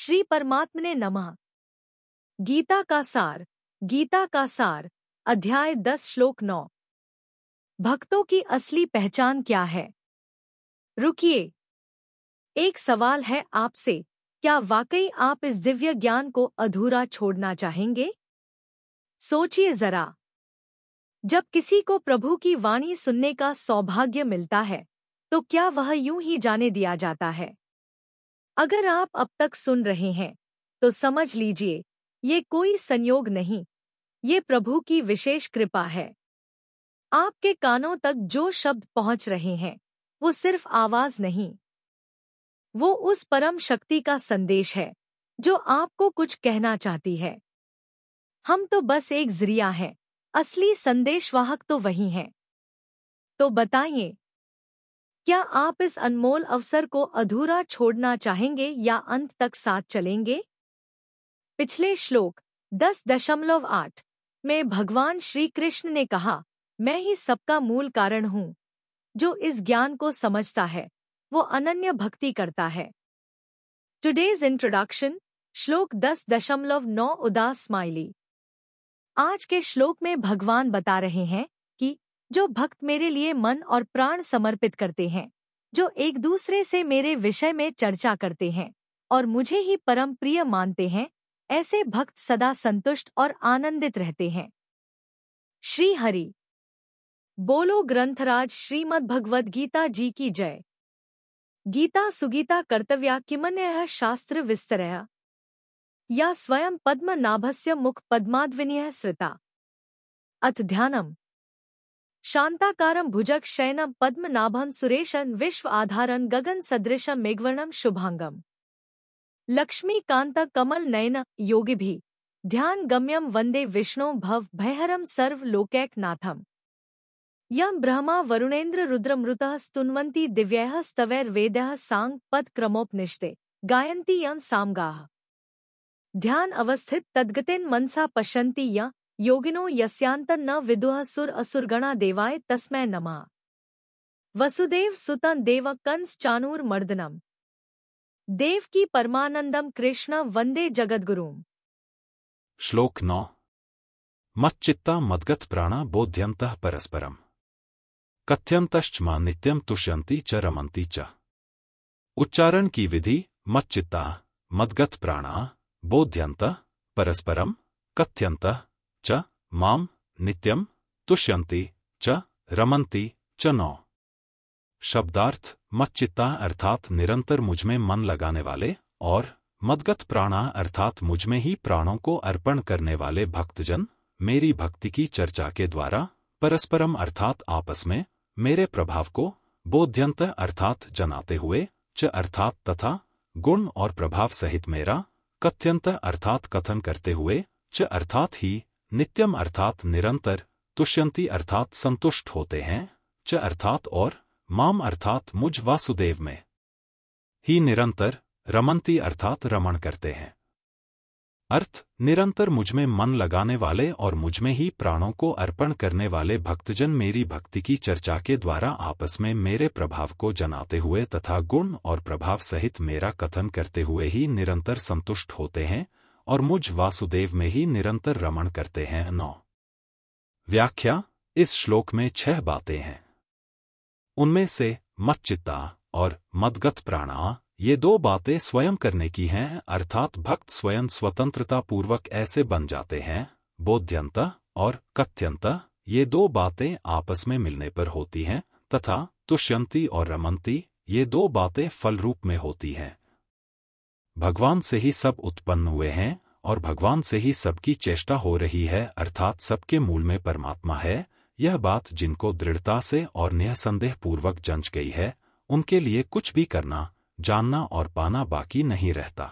श्री परमात्मने नमः। गीता का सार। गीता का सार, अध्याय 10 श्लोक 9। भक्तों की असली पहचान क्या है? रुकिए, एक सवाल है आपसे, क्या वाकई आप इस दिव्य ज्ञान को अधूरा छोड़ना चाहेंगे? सोचिए जरा। जब किसी को प्रभु की वाणी सुनने का सौभाग्य मिलता है, तो क्या वह यूं ही जाने दिया जाता है? अगर आप अब तक सुन रहे हैं, तो समझ लीजिए, ये कोई संयोग नहीं, ये प्रभु की विशेष कृपा है। आपके कानों तक जो शब्द पहुंच रहे हैं, वो सिर्फ आवाज नहीं, वो उस परम शक्ति का संदेश है, जो आपको कुछ कहना चाहती है। हम तो बस एक जरिया हैं, असली संदेशवाहक तो वही हैं। तो बताइए, क्या आप इस अनमोल अवसर को अधूरा छोड़ना चाहेंगे या अंत तक साथ चलेंगे? पिछले श्लोक 10.8 में भगवान श्री कृष्ण ने कहा, मैं ही सबका मूल कारण हूँ। जो इस ज्ञान को समझता है, वो अनन्य भक्ति करता है। टुडेज इंट्रोडक्शन, श्लोक 10.9 उदास स्माइली। आज के श्लोक में भगवान बता रहे हैं कि जो भक्त मेरे लिए मन और प्राण समर्पित करते हैं, जो एक दूसरे से मेरे विषय में चर्चा करते हैं और मुझे ही परम प्रिय मानते हैं, ऐसे भक्त सदा संतुष्ट और आनंदित रहते हैं। श्री हरि बोलो। ग्रंथराज श्रीमद् भगवद गीता जी की जय। गीता सुगीता कर्तव्या किमन्यः शास्त्र विस्तरया, या स्वयं पद्मनाभस्य मुख पद्माद्विनीयः श्रिता। अथ ध्यानम्। शांताकारं भुजग शयनं पद्मनाभं सुरेशं विश्व आधारं गगन सदृशं मेघवर्णं शुभांगम। लक्ष्मीकांत कमल नयन योगिभिः ध्यान गम्यं वंदे विष्णु भव भयहरं सर्व लोकैकनाथम्। यं ब्रह्मा वरुणेन्द्र रुद्रमृतः स्तुन्वन्ति दिव्यैः स्तवैर्वेदैः सांग पद क्रमोपनिषदे गायन्ति यं सामगाः। ध्यान अवस्थित तद्गतेन मनसा पश्यन्ति य योगिनो यस्यान्तं न विदुः सुर असुरगणा देवाय तस्मै नमः। वसुदेव सुतं देव कंस चाणूर मर्दनम। देवकी परमानंदम कृष्ण वंदे जगद्गुरुम। श्लोक 9। मच्चित्ता मद्गत प्राणा बोध्यन्तः परस्परम कथ्यन्तश्च मां नित्यं तुष्यन्ति च रमन्ति च। उच्चारण की विधि। मच्चित्ता मद्गत प्राणा बोध्यन्तः परस्परम कथ्यन्तः च मां नित्यं तुष्यन्ति च रमन्ति च। 9। शब्दार्थ। मच्चित्ता अर्थात निरंतर मुझमें मन लगाने वाले, और मद्गत प्राणा अर्थात मुझमें ही प्राणों को अर्पण करने वाले भक्तजन मेरी भक्ति की चर्चा के द्वारा परस्परम अर्थात आपस में मेरे प्रभाव को, बोध्यंत अर्थात जनाते हुए, च अर्थात तथा, गुण और प्रभाव सहित मेरा, कथ्यंत अर्थात कथन करते हुए, च अर्थात ही, नित्यम अर्थात निरंतर, तुष्यंति अर्थात संतुष्ट होते हैं, च अर्थात और, माम अर्थात मुझ वासुदेव में ही निरंतर, रमन्ति अर्थात रमण करते हैं। अर्थ। निरंतर मुझमें मन लगाने वाले और मुझमें ही प्राणों को अर्पण करने वाले भक्तजन मेरी भक्ति की चर्चा के द्वारा आपस में मेरे प्रभाव को जनाते हुए तथा गुण और प्रभाव सहित मेरा कथन करते हुए ही निरंतर संतुष्ट होते हैं और मुझ वासुदेव में ही निरंतर रमण करते हैं। 9। व्याख्या। इस श्लोक में 6 बातें हैं। उनमें से मच्चित्ता और मद्गत प्राणा, ये 2 बातें स्वयं करने की हैं, अर्थात भक्त स्वयं स्वतंत्रता पूर्वक ऐसे बन जाते हैं। बोध्यंत और कथ्यंत, ये 2 बातें आपस में मिलने पर होती हैं, तथा तुष्यंति और रमन्ति, ये 2 बातें फल रूप में होती हैं। भगवान से ही सब उत्पन्न हुए हैं और भगवान से ही सबकी चेष्टा हो रही है, अर्थात सबके मूल में परमात्मा है। यह बात जिनको दृढ़ता से और निःसंदेह पूर्वक जंच गई है, उनके लिए कुछ भी करना, जानना और पाना बाकी नहीं रहता।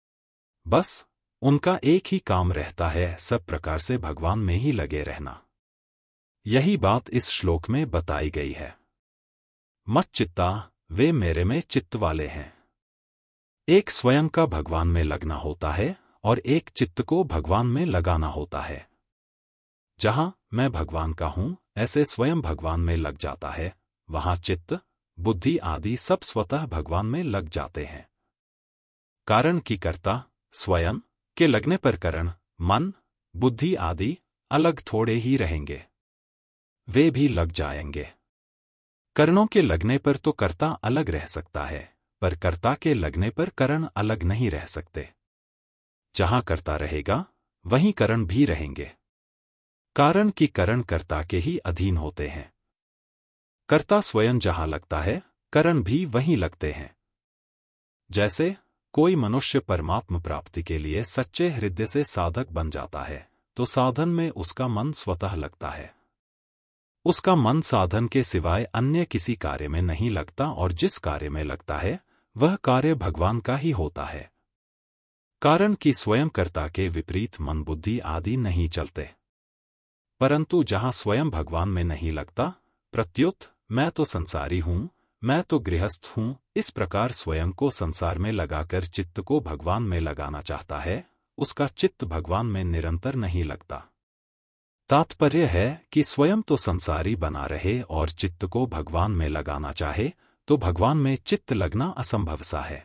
बस उनका एक ही काम रहता है, सब प्रकार से भगवान में ही लगे रहना। यही बात इस श्लोक में बताई गई है। मच्चित्ता, वे मेरे में चित्त वाले हैं। एक स्वयं का भगवान में लगना होता है और एक चित्त को भगवान में लगाना होता है। जहां मैं भगवान का हूं, ऐसे स्वयं भगवान में लग जाता है, वहां चित्त, बुद्धि आदि सब स्वतः भगवान में लग जाते हैं। कारण की कर्ता स्वयं के लगने पर करण, मन, बुद्धि आदि अलग थोड़े ही रहेंगे, वे भी लग जाएंगे। करणों के लगने पर तो कर्ता अलग रह सकता है, पर कर्ता के लगने पर करण अलग नहीं रह सकते। जहां कर्ता रहेगा वहीं करण भी रहेंगे। कारण की करण कर्ता के ही अधीन होते हैं। कर्ता स्वयं जहां लगता है, करण भी वहीं लगते हैं। जैसे कोई मनुष्य परमात्म प्राप्ति के लिए सच्चे हृदय से साधक बन जाता है, तो साधन में उसका मन स्वतः लगता है। उसका मन साधन के सिवाय अन्य किसी कार्य में नहीं लगता, और जिस कार्य में लगता है वह कार्य भगवान का ही होता है। कारण की स्वयं कर्ता के विपरीत मन बुद्धि आदि नहीं चलते, परंतु जहां स्वयं भगवान में नहीं लगता, प्रत्युत मैं तो संसारी हूं, मैं तो गृहस्थ हूं, इस प्रकार स्वयं को संसार में लगाकर चित्त को भगवान में लगाना चाहता है, उसका चित्त भगवान में निरंतर नहीं लगता। तात्पर्य है कि स्वयं तो संसारी बना रहे और चित्त को भगवान में लगाना चाहे, तो भगवान में चित्त लगना असंभव सा है।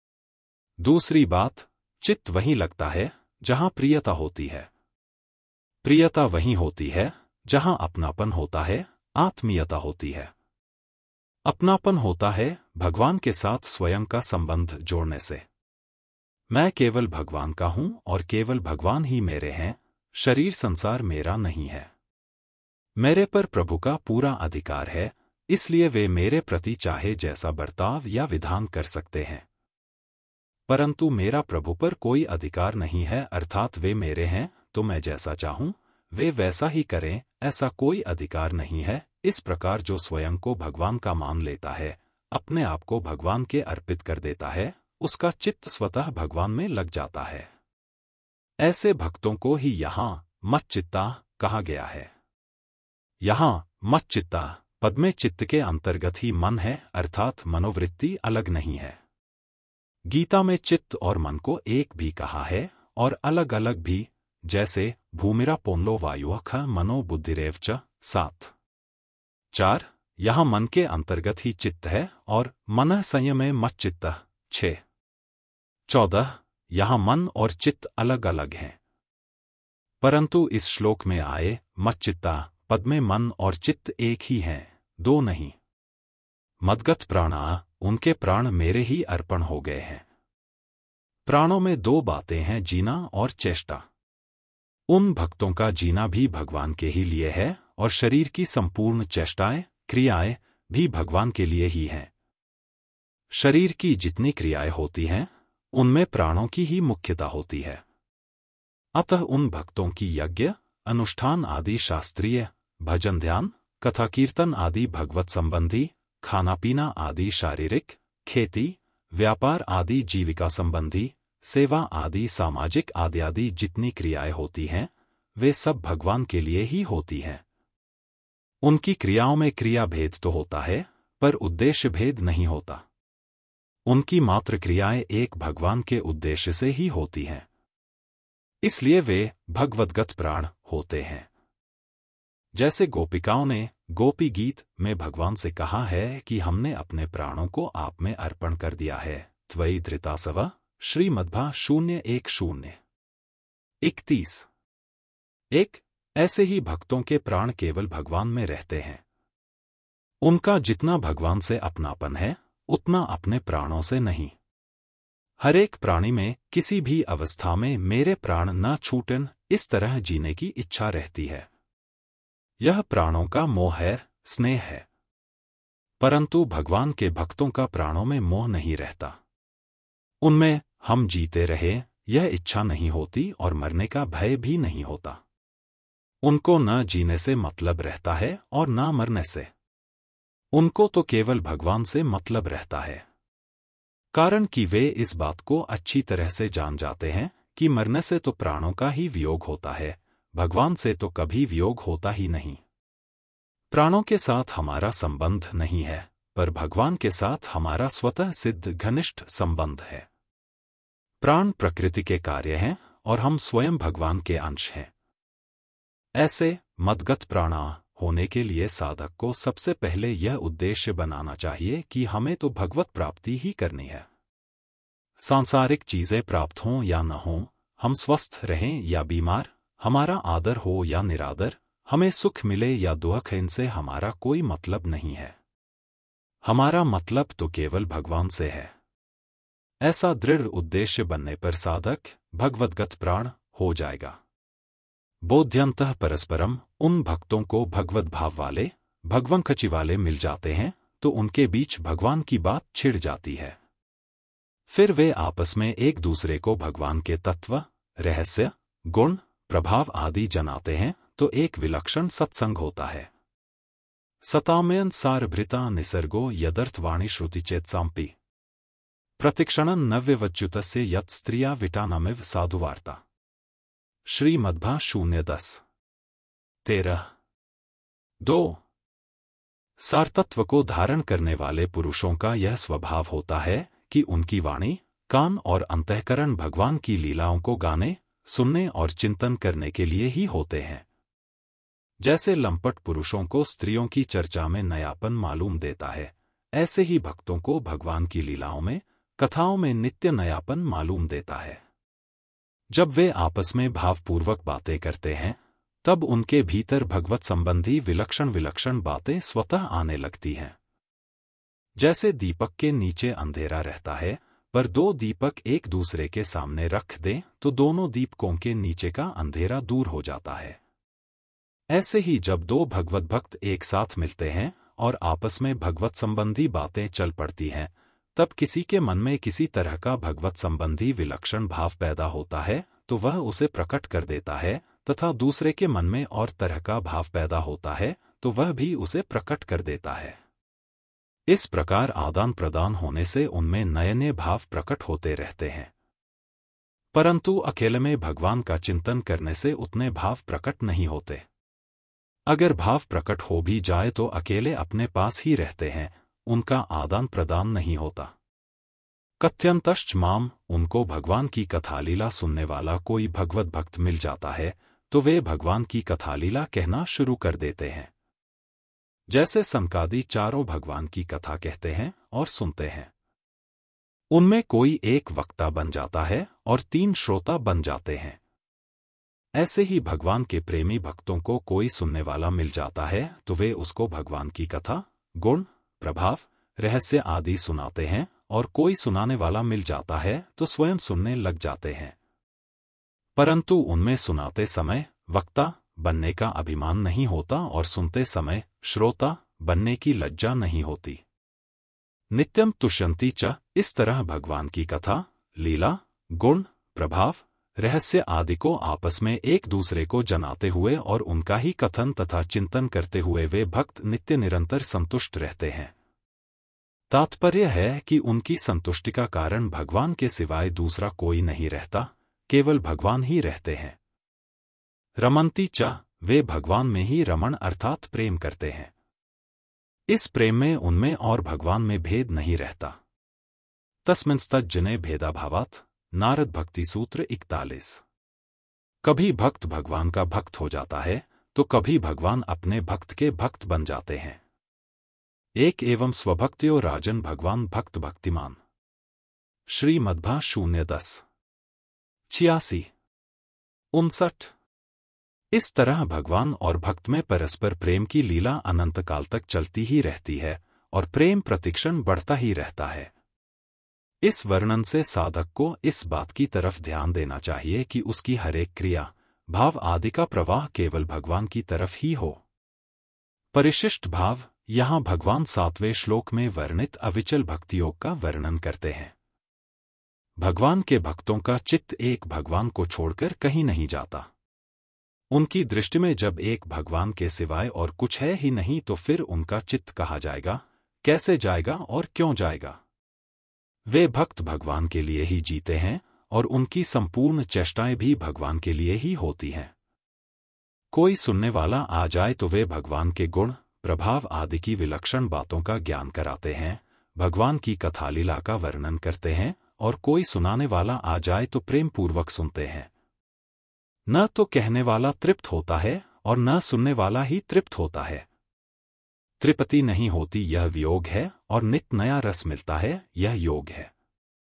दूसरी बात, चित्त वहीं लगता है जहां प्रियता होती है। प्रियता वहीं होती है जहां अपनापन होता है, आत्मीयता होती है। अपनापन होता है भगवान के साथ स्वयं का संबंध जोड़ने से। मैं केवल भगवान का हूं और केवल भगवान ही मेरे हैं, शरीर संसार मेरा नहीं है। मेरे पर प्रभु का पूरा अधिकार है, इसलिए वे मेरे प्रति चाहे जैसा बर्ताव या विधान कर सकते हैं। परंतु मेरा प्रभु पर कोई अधिकार नहीं है, अर्थात वे मेरे हैं तो मैं जैसा चाहूं वे वैसा ही करें, ऐसा कोई अधिकार नहीं है। इस प्रकार जो स्वयं को भगवान का मान लेता है, अपने आप को भगवान के अर्पित कर देता है, उसका चित्त स्वतः भगवान में लग जाता है। ऐसे भक्तों को ही यहां मच्चित्ता कहा गया है। यहां मच्चित्ता पद में चित्त के अंतर्गत ही मन है, अर्थात मनोवृत्ति अलग नहीं है। गीता में चित्त और मन को एक भी कहा है और अलग अलग भी, जैसे भूमिरा पोन्लो वायु ख मनो बुद्धिरेव च 7:4। यहां मन के अंतर्गत ही चित्त है और मनः संयमे मच्चित्त 6:14। यहां मन और चित्त अलग अलग हैं, परंतु इस श्लोक में आए मच्चित्ता पद में मन और चित्त एक ही हैं, दो नहीं। मद्गत प्राणा, उनके प्राण मेरे ही अर्पण हो गए हैं। प्राणों में दो बातें हैं, जीना और चेष्टा। उन भक्तों का जीना भी भगवान के ही लिए है और शरीर की संपूर्ण चेष्टाएं, क्रियाएं भी भगवान के लिए ही हैं। शरीर की जितनी क्रियाएं होती हैं, उनमें प्राणों की ही मुख्यता होती है। अतः उन भक्तों की यज्ञ, अनुष्ठान आदि शास्त्रीय, भजन ध्यान, कथा कीर्तन आदि भगवत संबंधी, खाना पीना आदि शारीरिक, खेती व्यापार आदि जीविका संबंधी, सेवा आदि सामाजिक आदि जितनी क्रियाएं होती हैं, वे सब भगवान के लिए ही होती हैं। उनकी क्रियाओं में क्रिया भेद तो होता है, पर उद्देश्य भेद नहीं होता। उनकी मात्र क्रियाएं एक भगवान के उद्देश्य से ही होती हैं, इसलिए वे भगवद्गत प्राण होते हैं। जैसे गोपिकाओं ने गोपी गीत में भगवान से कहा है कि हमने अपने प्राणों को आप में अर्पण कर दिया है, त्वयि धृतासव, श्रीमद्भा 0:1-31। ऐसे ही भक्तों के प्राण केवल भगवान में रहते हैं। उनका जितना भगवान से अपनापन है, उतना अपने प्राणों से नहीं। हर एक प्राणी में किसी भी अवस्था में मेरे प्राण न छूटन, इस तरह जीने की इच्छा रहती है। यह प्राणों का मोह है, स्नेह है। परंतु भगवान के भक्तों का प्राणों में मोह नहीं रहता। उनमें हम जीते रहे यह इच्छा नहीं होती और मरने का भय भी नहीं होता। उनको न जीने से मतलब रहता है और न मरने से। उनको तो केवल भगवान से मतलब रहता है, कारण कि वे इस बात को अच्छी तरह से जान जाते हैं कि मरने से तो प्राणों का ही वियोग होता है, भगवान से तो कभी वियोग होता ही नहीं। प्राणों के साथ हमारा संबंध नहीं है, पर भगवान के साथ हमारा स्वतः सिद्ध घनिष्ठ संबंध है। प्राण प्रकृति के कार्य हैं और हम स्वयं भगवान के अंश हैं। ऐसे मद्गत प्राणा होने के लिए साधक को सबसे पहले यह उद्देश्य बनाना चाहिए कि हमें तो भगवत प्राप्ति ही करनी है। सांसारिक चीजें प्राप्त हों या न हों, हम स्वस्थ रहें या बीमार, हमारा आदर हो या निरादर, हमें सुख मिले या दुख, इनसे हमारा कोई मतलब नहीं है। हमारा मतलब तो केवल भगवान से है। ऐसा दृढ़ उद्देश्य बनने पर साधक भगवद्गत प्राण हो जाएगा। बोध्यंतः परस्परम, उन भक्तों को भगवद भाव वाले, भगवंकची वाले मिल जाते हैं तो उनके बीच भगवान की बात छिड़ जाती है। फिर वे आपस में एक दूसरे को भगवान के तत्व, रहस्य, गुण, प्रभाव आदि जनाते हैं तो एक विलक्षण सत्संग होता है। सतामयन सारभृता निसर्गो यदर्थवाणी श्रुतिचेत्साम्पि प्रतिक्षणं नव्यवच्युतस्य यत् स्त्रिया विटानमिव साधुवार्ता। श्रीमद्भा 0:10 13:2 सारतत्व को धारण करने वाले पुरुषों का यह स्वभाव होता है कि उनकी वाणी, कान और अंतःकरण भगवान की लीलाओं को गाने, सुनने और चिंतन करने के लिए ही होते हैं। जैसे लंपट पुरुषों को स्त्रियों की चर्चा में नयापन मालूम देता है, ऐसे ही भक्तों को भगवान की लीलाओं में, कथाओं में नित्य नयापन मालूम देता है। जब वे आपस में भावपूर्वक बातें करते हैं, तब उनके भीतर भगवत संबंधी विलक्षण विलक्षण बातें स्वतः आने लगती हैं। जैसे दीपक के नीचे अंधेरा रहता है, पर दो दीपक एक दूसरे के सामने रख दें तो दोनों दीपकों के नीचे का अंधेरा दूर हो जाता है। ऐसे ही जब दो भगवत भक्त एक साथ मिलते हैं और आपस में भगवत संबंधी बातें चल पड़ती हैं, तब किसी के मन में किसी तरह का भगवत संबंधी विलक्षण भाव पैदा होता है तो वह उसे प्रकट कर देता है, तथा दूसरे के मन में और तरह का भाव पैदा होता है तो वह भी उसे प्रकट कर देता है। इस प्रकार आदान प्रदान होने से उनमें नए नए भाव प्रकट होते रहते हैं। परंतु अकेले में भगवान का चिंतन करने से उतने भाव प्रकट नहीं होते। अगर भाव प्रकट हो भी जाए तो अकेले अपने पास ही रहते हैं, उनका आदान प्रदान नहीं होता। कथ्यंतश्च माम, उनको भगवान की कथालीला सुनने वाला कोई भगवत भक्त मिल जाता है तो वे भगवान की कथालीला कहना शुरू कर देते हैं। जैसे सनकादि चारों भगवान की कथा कहते हैं और सुनते हैं। उनमें कोई एक वक्ता बन जाता है और 3 श्रोता बन जाते हैं। ऐसे ही भगवान के प्रेमी भक्तों को कोई सुनने वाला मिल जाता है तो वे उसको भगवान की कथा, गुण, प्रभाव, रहस्य आदि सुनाते हैं, और कोई सुनाने वाला मिल जाता है तो स्वयं सुनने लग जाते हैं। परंतु उनमें सुनाते समय वक्ता बनने का अभिमान नहीं होता और सुनते समय श्रोता बनने की लज्जा नहीं होती। नित्यम तुष्यन्ति च, इस तरह भगवान की कथा, लीला, गुण, प्रभाव, रहस्य आदि को आपस में एक दूसरे को जनाते हुए और उनका ही कथन तथा चिंतन करते हुए वे भक्त नित्य निरंतर संतुष्ट रहते हैं। तात्पर्य है कि उनकी संतुष्टि का कारण भगवान के सिवाय दूसरा कोई नहीं रहता, केवल भगवान ही रहते हैं। रमन्ति च, वे भगवान में ही रमण अर्थात प्रेम करते हैं। इस प्रेम में उनमें और भगवान में भेद नहीं रहता। तस्मिंस्तज्जने भेदाभावात्, नारद भक्ति सूत्र 41। कभी भक्त भगवान का भक्त हो जाता है तो कभी भगवान अपने भक्त के भक्त बन जाते हैं। एक एवं स्वभक्त्यो राजन भगवान भक्त भक्तिमान। श्रीमद्भा 0:10 86 59। इस तरह भगवान और भक्त में परस्पर प्रेम की लीला अनंत काल तक चलती ही रहती है और प्रेम प्रतिक्षण बढ़ता ही रहता है। इस वर्णन से साधक को इस बात की तरफ ध्यान देना चाहिए कि उसकी हर एक क्रिया, भाव आदि का प्रवाह केवल भगवान की तरफ ही हो। परिशिष्ट भाव, यहाँ भगवान 7वें श्लोक में वर्णित अविचल भक्ति योग का वर्णन करते हैं। भगवान के भक्तों का चित्त एक भगवान को छोड़कर कहीं नहीं जाता। उनकी दृष्टि में जब एक भगवान के सिवाय और कुछ है ही नहीं तो फिर उनका चित्त कहाँ जाएगा, कैसे जाएगा और क्यों जाएगा। वे भक्त भगवान के लिए ही जीते हैं और उनकी संपूर्ण चेष्टाएं भी भगवान के लिए ही होती हैं। कोई सुनने वाला आ जाए तो वे भगवान के गुण, प्रभाव आदि की विलक्षण बातों का ज्ञान कराते हैं, भगवान की कथालीला का वर्णन करते हैं, और कोई सुनाने वाला आ जाए तो प्रेम पूर्वक सुनते हैं। न तो कहने वाला तृप्त होता है और न सुनने वाला ही तृप्त होता है। तृप्ति नहीं होती यह वियोग है और नित नया रस मिलता है यह योग है।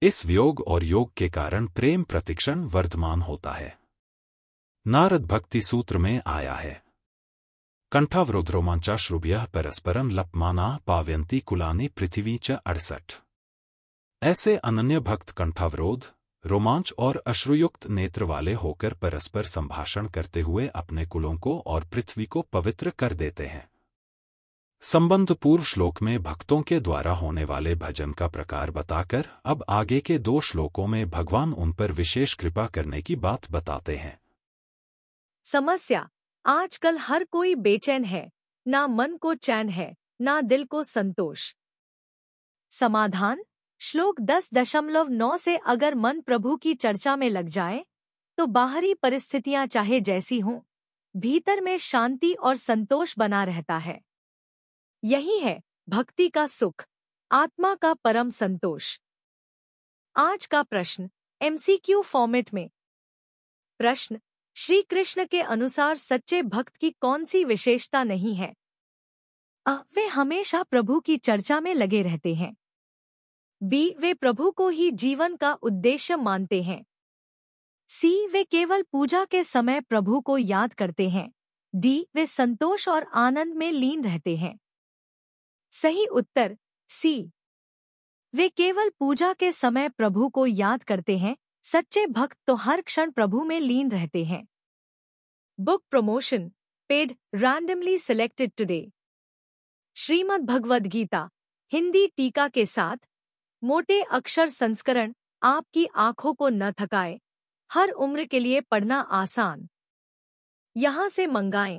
इस वियोग और योग के कारण प्रेम प्रतिक्षण वर्धमान होता है। नारद भक्ति सूत्र में आया है, कंठावरोध रोमांचा श्रुभ्यः परस्परम लपमाना पावयंती कुलानि पृथ्वी च 68। ऐसे अनन्य भक्त कंठावरोध, रोमांच और अश्रुयुक्त नेत्र वाले होकर परस्पर संभाषण करते हुए अपने कुलों को और पृथ्वी को पवित्र कर देते हैं। संबंध पूर्व श्लोक में भक्तों के द्वारा होने वाले भजन का प्रकार बताकर अब आगे के 2 श्लोकों में भगवान उन पर विशेष कृपा करने की बात बताते हैं। समस्या, आजकल हर कोई बेचैन है, ना मन को चैन है, ना दिल को संतोष। समाधान, श्लोक 10.9 से अगर मन प्रभु की चर्चा में लग जाए तो बाहरी परिस्थितियां चाहे जैसी हों, भीतर में शांति और संतोष बना रहता है। यही है भक्ति का सुख, आत्मा का परम संतोष। आज का प्रश्न MCQ फॉर्मेट में। प्रश्न, श्री कृष्ण के अनुसार सच्चे भक्त की कौन सी विशेषता नहीं है? वे हमेशा प्रभु की चर्चा में लगे रहते हैं। B, वे प्रभु को ही जीवन का उद्देश्य मानते हैं। C, वे केवल पूजा के समय प्रभु को याद करते हैं। D, वे संतोष और आनंद में लीन रहते हैं। सही उत्तर C, वे केवल पूजा के समय प्रभु को याद करते हैं। सच्चे भक्त तो हर क्षण प्रभु में लीन रहते हैं। Book promotion paid randomly selected today. Shrimad Bhagavad Gita Hindi टीका के साथ मोटे अक्षर संस्करण आपकी आंखों को न थकाए, हर उम्र के लिए पढ़ना आसान। यहाँ से मंगाएं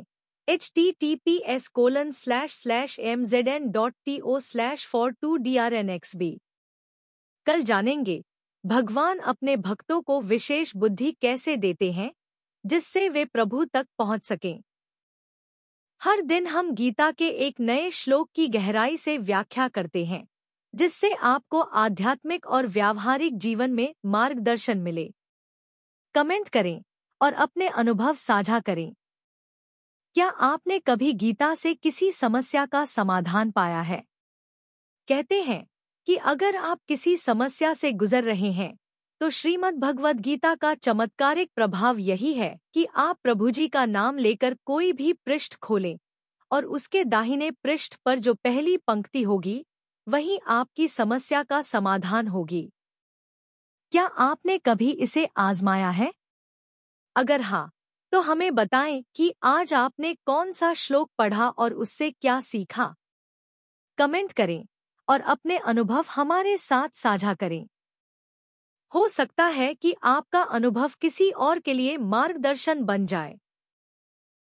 https://mzn.to/for2drnxb। कल जानेंगे भगवान अपने भक्तों को विशेष बुद्धि कैसे देते हैं जिससे वे प्रभु तक पहुंच सकें। हर दिन हम गीता के एक नए श्लोक की गहराई से व्याख्या करते हैं जिससे आपको आध्यात्मिक और व्यावहारिक जीवन में मार्गदर्शन मिले। कमेंट करें और अपने अनुभव साझा करें। क्या आपने कभी गीता से किसी समस्या का समाधान पाया है? कहते हैं कि अगर आप किसी समस्या से गुजर रहे हैं तो श्रीमद् भगवद गीता का चमत्कारिक प्रभाव यही है कि आप प्रभु जी का नाम लेकर कोई भी पृष्ठ खोलें और उसके दाहिने पृष्ठ पर जो पहली पंक्ति होगी वही आपकी समस्या का समाधान होगी। क्या आपने कभी इसे आजमाया है? अगर हाँ, तो हमें बताएं कि आज आपने कौन सा श्लोक पढ़ा और उससे क्या सीखा। कमेंट करें और अपने अनुभव हमारे साथ साझा करें। हो सकता है कि आपका अनुभव किसी और के लिए मार्गदर्शन बन जाए।